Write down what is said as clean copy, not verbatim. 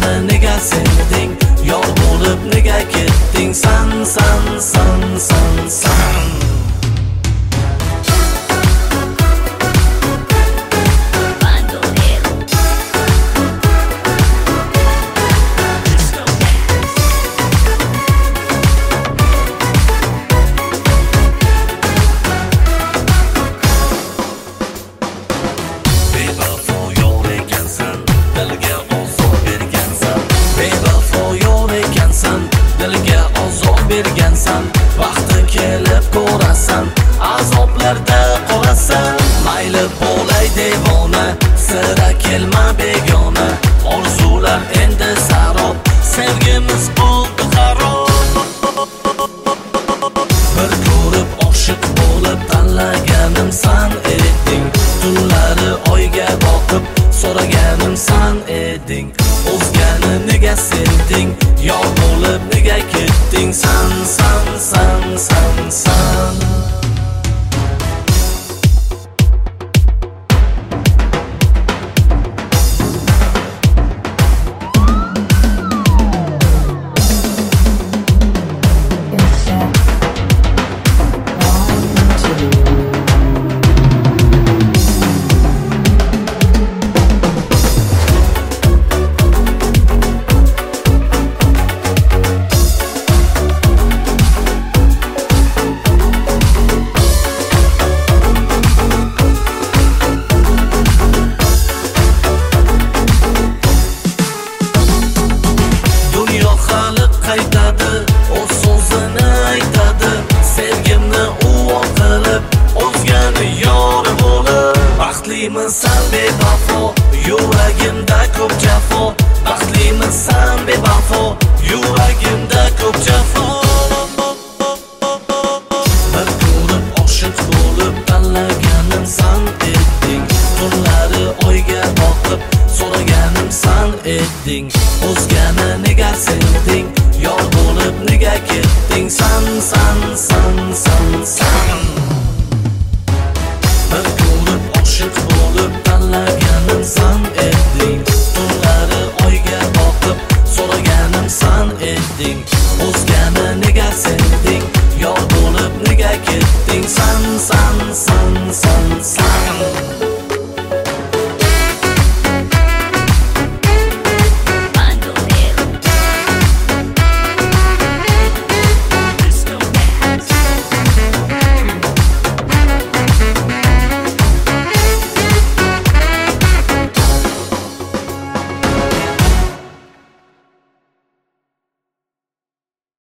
O'zgani nega sevding? Yor bo'lib nega ketding? San dilga ozor bergansan, vaqti kelib ko'rasan, azoblarda qolasan. Mayli bo'lay devona, sira kelma begona, orzular endi sarob, sevgimiz bo'ldi xarob. Bir ko'rib oshiq bo'lib tanlaganim san eding, tunlari oyga boqib so'raganim san eding. O'zgani nega sevding? Yor bo'lib nega ketding? San qaytadi, o'z so'zini aytadi, sevgimni u qilib, o'zgani yor bo'lib. Baxtlimisan bevafo, yuragimda ko'p jafo, baxtlimisan bevafo, yuragimda ko'p jafo. Bir ko'rib oshiq bo'lib tanlaganim san eding, tunlari oyga boqib so'raganim san eding. O'zgani nega sevding? Yor bo'lib nega ketding? San Bir ko'rib oshiq bo'lib tanlaganim san eding, tunlari oyga boqib so'raganim san eding. O'zgani nega sevding? Yor bo'lib nega ketding? San